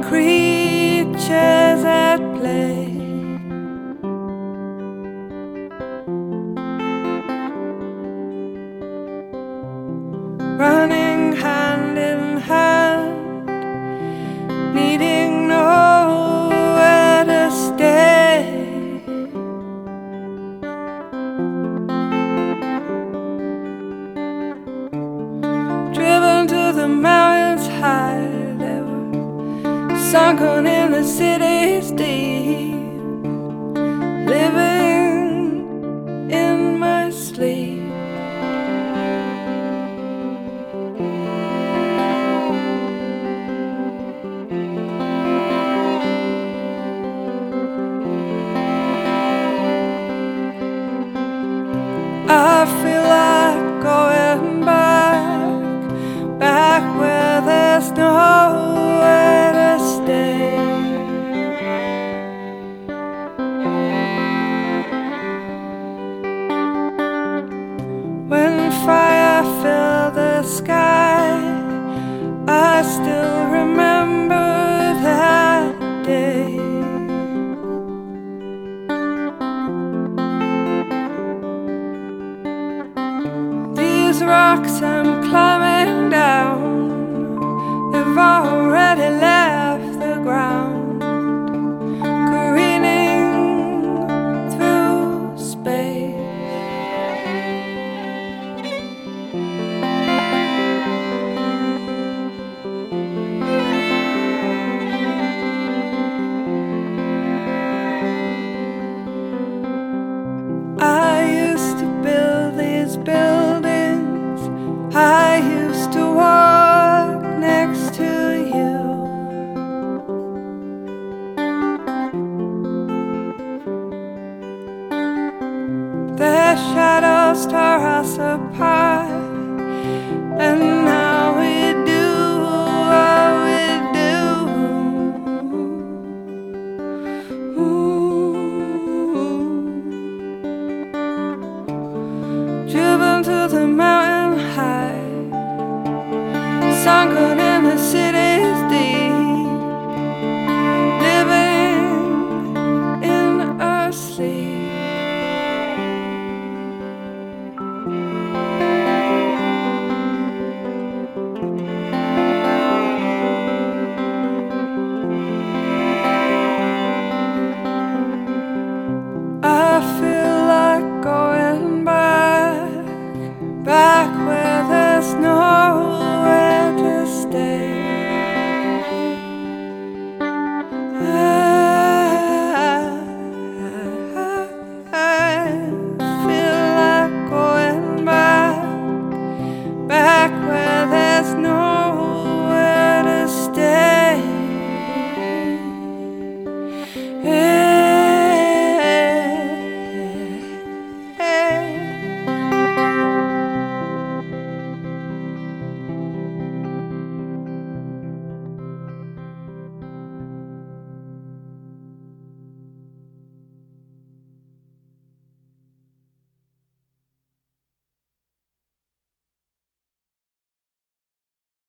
creatures at play. Running hand in hand, needing nowhere to stay. Driven to the mountains high, they were sunken in the city's deep, living in my sleep. I feel like going back where there's nowhere to stay. When fire filled the sky, I still remember that day. These rocks I'm climbing down, they've already left the ground, careening through space. I used to build these buildings, I used to walk next to you. Their shadows tore us apart, and now we do what we do. Driven to the mountain high, sunken